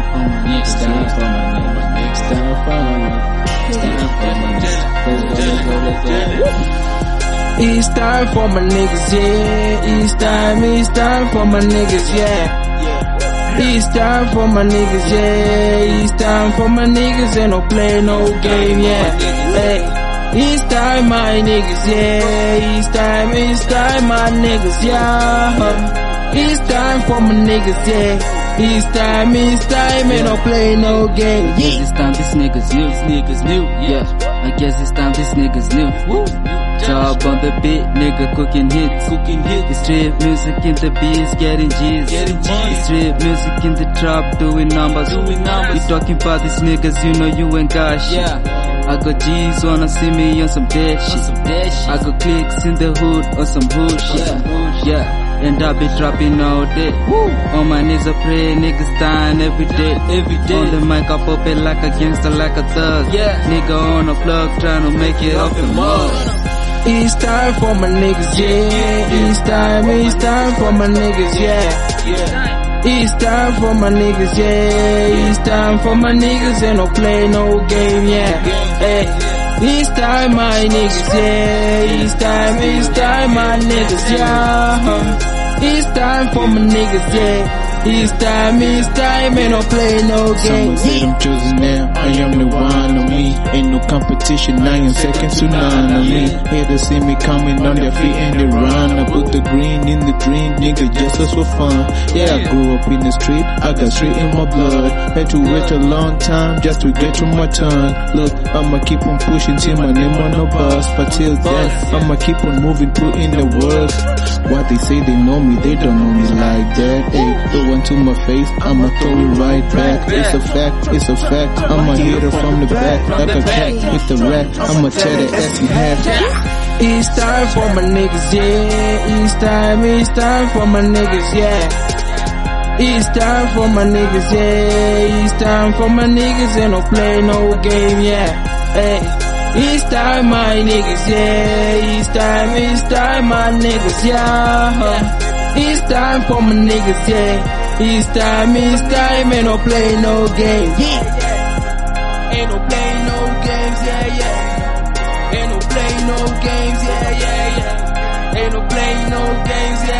It's time for my niggas. It's time for my niggas. It's time for my niggas. Let's go. It's time for my niggas, yeah. It's time for my niggas, yeah. It's time for my niggas, yeah. It's time for my niggas, and no play no game, yeah. Hey. It's time, my niggas, yeah. It's time, my niggas, yeah. It's time for my niggas, yeah. It's time, and no play no game, yeah. It's time these niggas new, yeah. I guess it's time these niggas new. Job on the beat, nigga cooking hits. The street music in the beats, getting G's. The street music in the trap, doing numbers. You talking about these niggas, you know you ain't got shit. I got G's wanna see me on some dead shit. I got clicks in the hood on some hood shit. Yeah. And I be dropping all day. On my knees I pray, niggas dying every day. On the mic I pop it like a gangster, like a thug. Nigga on the plug trying to make it off the mud. It's time for my niggas, yeah. It's time for my niggas, yeah. It's time for my niggas, yeah. It's time for my niggas, and no play no game, yeah. Hey. It's time, my niggas, yeah. It's time, my niggas, yeah. It's time for my niggas, yeah. It's time, and no play no game. Someone said I'm chosen now, I am the one on me. Ain't no competition, I am second to none on me. Haters see me coming on their feet and they run. I put the green in the dream, nigga, just as for fun. Yeah, I grew up in the street, I got street in my blood. Had to wait a long time just to get to my turn. Look, I'ma keep on pushing till my name on the bus. But till then, I'ma keep on moving, put in the work. What they say they know me, they don't know me like that. Hey, the one to my face, I'ma throw it right back. It's a fact, I'ma hit her from the back. Like a cat with the rat, I'ma tear the ass in half. It's time for my niggas, yeah. It's time for my niggas, yeah. It's time for my niggas, yeah. It's time for my niggas, and no play no game, yeah. Hey. It's time, my niggas, yeah. It's time, my niggas, yeah. It's time for my niggas, yeah. It's time, and no play no game, yeah. Ain't no play no games, yeah, yeah. Ain't no play no games, yeah, yeah, yeah. Ain't no play no games, yeah.